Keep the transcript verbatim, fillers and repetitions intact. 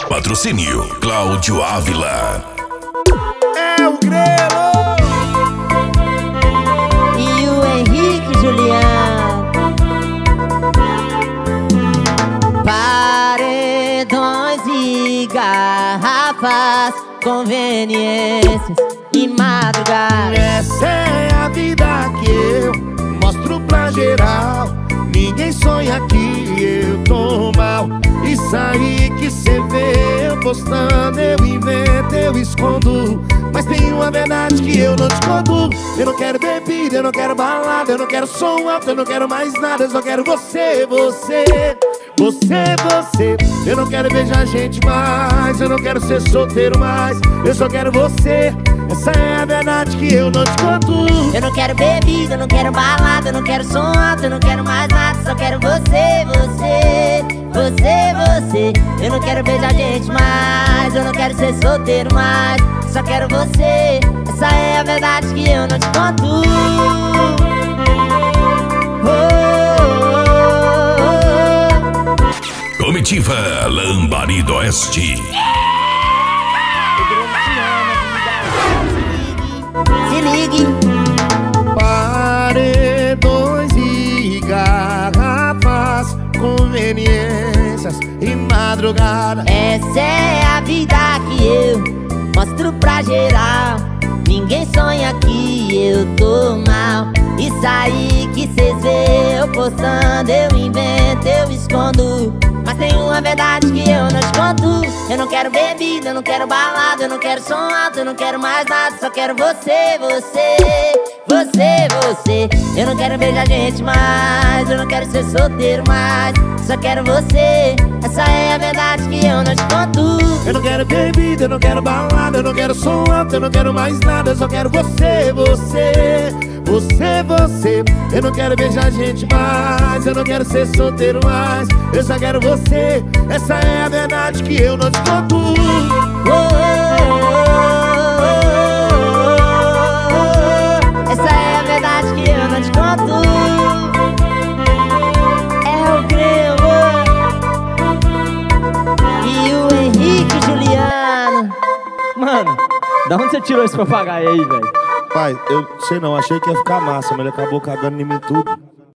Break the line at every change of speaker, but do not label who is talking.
Patrocínio Cláudio Ávila.
É o Grelo
e o Henrique Juliano. Paredões e garrafas, conveniências e madrugada.
Essa é a vida que eu mostro pra geral. Ninguém sonha que eu tô mal. Isso aí que cê vê eu postando, eu invento, eu escondo. Mas tem uma verdade que eu não te conto. Eu não quero bebida, eu não quero balada, eu não quero som alto, eu não quero mais nada. Eu só quero você, você, você, você. Eu não quero beijar gente mais, eu não quero ser solteiro mais. Eu só quero você. Essa é a verdade que eu não te conto.
Eu não quero bebida, eu não quero balada, eu não quero som alto, eu não quero mais nada. Só quero você, você, você, você. Eu não quero beijar gente mais, eu não quero ser solteiro mais. Só quero você. Essa é a verdade que eu não te conto. Oh, oh, oh, oh.
Comitiva Lambari do Oeste.
Se ligue.
Paredões e garrafas, conveniências e madrugada.
Essa é a vida que eu mostro pra geral. Ninguém sonha que eu tô mal. Isso aí que cês vê eu postando, eu invento, eu escondo. Mas tem uma verdade que eu não te conto. Eu não quero bebida, eu não quero balada, eu não quero som alto, eu não quero mais nada. Só quero você, você, você, você. Eu não quero beijar gente mais, eu não quero ser solteiro mais. Só quero você. Essa é a verdade que eu não te conto.
Eu não quero bebida, eu não quero balada, eu não quero som alto, eu não quero mais nada. Eu só quero você, você, você, você. Eu não quero beijar gente mais, eu não quero ser solteiro mais. Eu só quero você. Essa é a verdade que eu não te conto.
Oh, oh, oh, oh, oh. Essa é a verdade que eu não te conto. É o Grelo e o Henrique Juliano.
Mano, da onde você tirou esse papagaio aí, velho?
Pai, eu sei não, achei que ia ficar massa, mas ele acabou cagando em mim tudo.